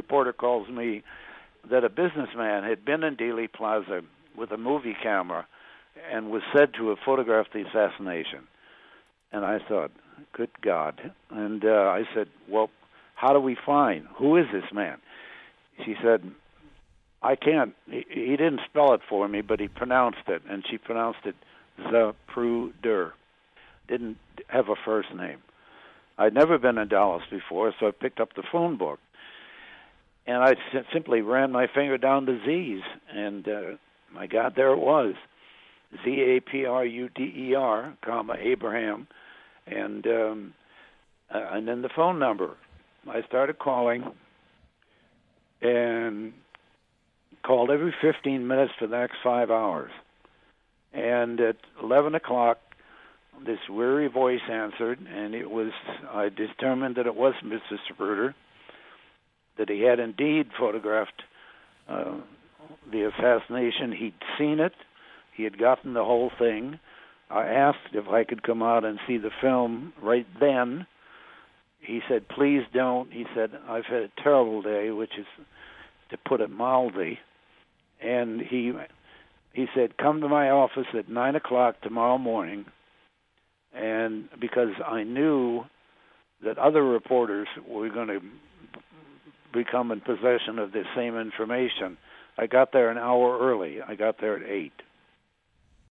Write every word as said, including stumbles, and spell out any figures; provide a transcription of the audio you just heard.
reporter calls me that a businessman had been in Dealey Plaza with a movie camera and was said to have photographed the assassination. And I thought, good God. And uh, I said, well, how do we find? Who is this man? She said, I can't. He, he didn't spell it for me, but he pronounced it, and she pronounced it Zapruder. Didn't have a first name. I'd never been in Dallas before, so I picked up the phone book. And I simply ran my finger down the Z's, and uh, my God, there it was. Z A P R U D E R, comma, Abraham, and um, uh, and then the phone number. I started calling, and called every fifteen minutes for the next five hours. And at eleven o'clock, this weary voice answered, and it was, I determined that it was Mister Zapruder, that he had indeed photographed uh, the assassination. He'd seen it. He had gotten the whole thing. I asked if I could come out and see the film right then. He said, please don't. He said, I've had a terrible day, which is, to put it mildly. And he he said, come to my office at nine o'clock tomorrow morning. And because I knew that other reporters were going to become in possession of the same information, I got there an hour early. I got there at eight.